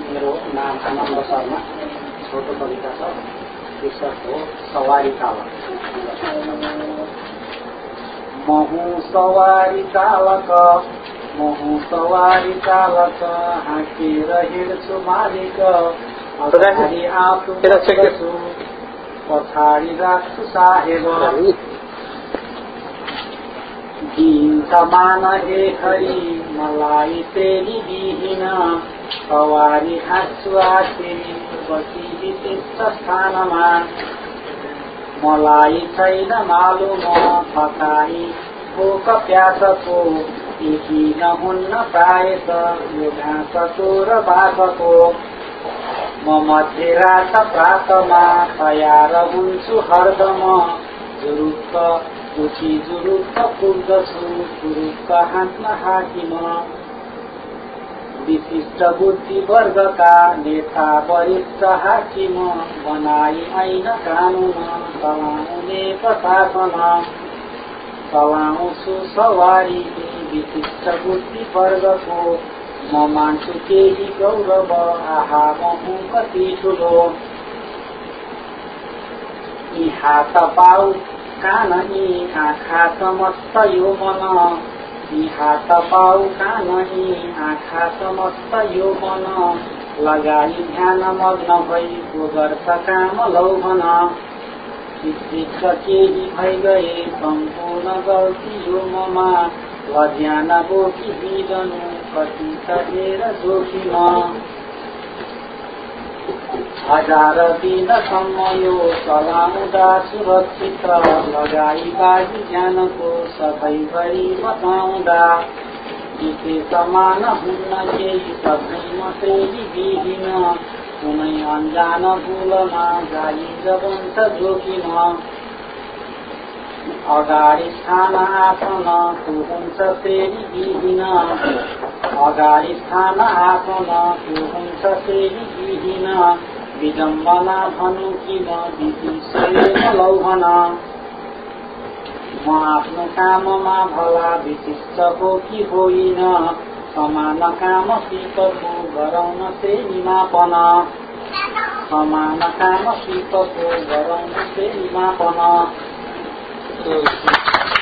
मेरो नाम आनन्द शर्मा, छोटो कविता छ, शीर्षक हो सवारी चालक। महु सवारी चालक, महु सवारी चालक, हाँकेर हिँड्छु मालिक, अगाडि आफू बस्छु, पछाडि राख्छु साहेब। दिन्छ मान एकहरी मलाई तेरी बिहिन, सवारी हाँस्छु आखिरी बसी विशिष्ट स्थानमा। मलाई छैन मालुम थकाई भोक प्यासको, यही नहुन्न प्रायश यो घाँसको र बाघको। म मध्यरात प्रातमा तयार हुन्छु हरदम, जुरुक्क उठी जुरुक्क पुग्दछु, जुरुक्क हातमा हाकिम। विशिष्ट बुद्धि वर्गका नेता वरिष्ठ हाकिम, बनाई ऐन कानुन चलाउने प्रशासन। चलाउँछु सवारी विशिष्ट बुद्धि वर्गको, म मान्छु केही गौरव, आहा म हुँ कति ठुलो। यी हात पाउ कान यी आँखा समस्त यो मन, यी हात पाउ कान यी आँखा समस्त यो मन। लगाई ध्यान मग्न भई को गर्छ काम लौ भन। चित्त केही भइ गए सम्पूर्ण गल्ती यो ममा, लज्ञान बोकी हिँडनु कति त हेर जोखिम। 1000 दिनसम्म यो चलाउँदा सुरक्षित, लगाई बाजी ज्ञानको सधैँभरि बताउँदा। जिते समान हुन्न केही सधैँ तेरी बिहिन, कुनै अन्जान भुलमा जाई जबन्छ जोखिम। अगाडि स्थान आसन तु हुन्छ तेरी बिहिन, अगाडि स्थान आसन तु हुन्छ तेरी बिहिन। विडम्बना भनु कि म विशिष्ट लौ भन। म आफ्नो काममा भला विशिष्ट हो कि होइन, समान काम सिपको गराउन तेरी मापन। समान काम सिपको गराउन तेरी मापन।